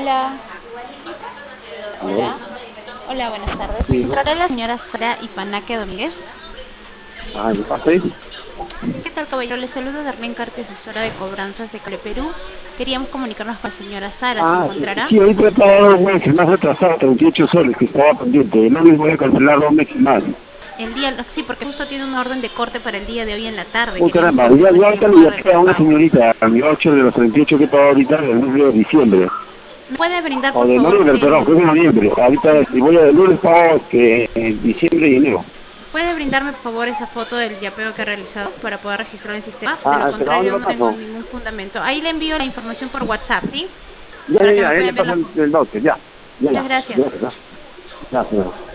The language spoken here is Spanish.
Hola, ¿Aló? hola, hola, buenas tardes. ¿Se Sí. encontrará la señora Sara Ipanaque Domínguez? Ah, ¿me pasé? ¿Qué tal, caballero? Le saludo Darlene Carte, asesora de cobranzas de Cole Perú. Queríamos comunicarnos con la señora Sara. ¿Se Ah, encontrará? sí, ahorita he pagado 2 meses, más atrasado, 38 soles que estaba pendiente. No les voy a cancelar 2 meses más. El día, sí, porque justo tiene una orden de corte para el día de hoy en la tarde. Oh, Queríamos caramba, ya confirmar si ahorita no le puede llamé a una retrasarlo. señorita, a mi 8 de los 38 que he pagado ahorita del mes de diciembre. ¿Me puede brindar, O por de favor, noviembre, perdón, creo que el... noviembre. Ahorita, si voy a el lunes pago en diciembre y enero. ¿Puede brindarme, por favor, esa foto del yapeo que ha realizado para poder registrarlo en el sistema? De lo Ah, pero ¿a dónde contrario, lo no tengo paso? ningún fundamento. Ahí le envío la información por WhatsApp, ¿sí? Ya, Para ya, que ya, me ahí le puedan ver paso la foto. el dote, ya. Ya, Muchas ya. gracias. Ya, ya. Ya, señor.